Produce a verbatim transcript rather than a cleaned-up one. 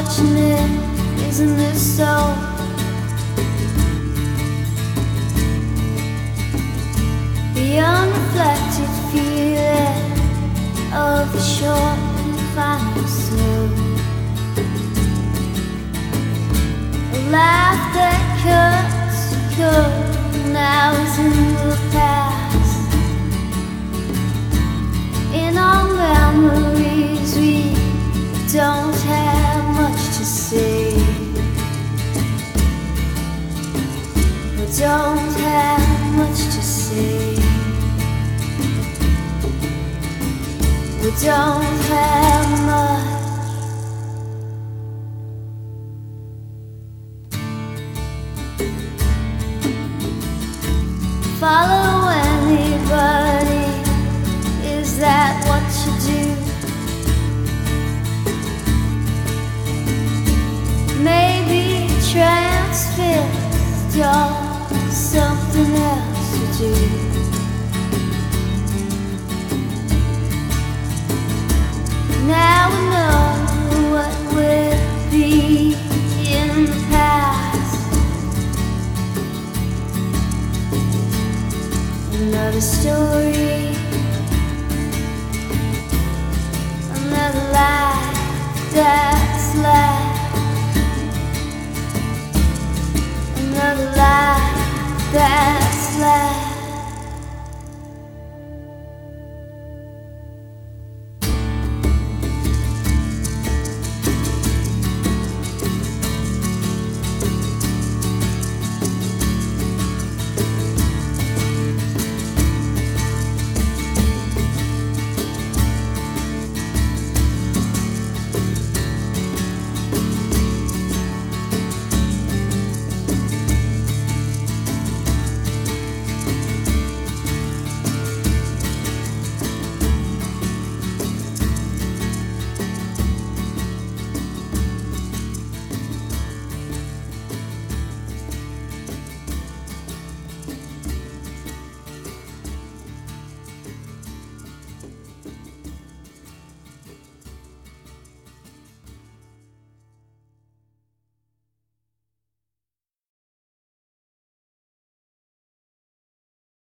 unfortunate, isn't it so? The unreflected feeling of the short and final slow. A laugh that cuts to cut now is in the past. In our memories we don't have much to say. We don't have much to say. We don't have much. Follow anybody, is that what you do? Maybe transfixed, you're something else to do.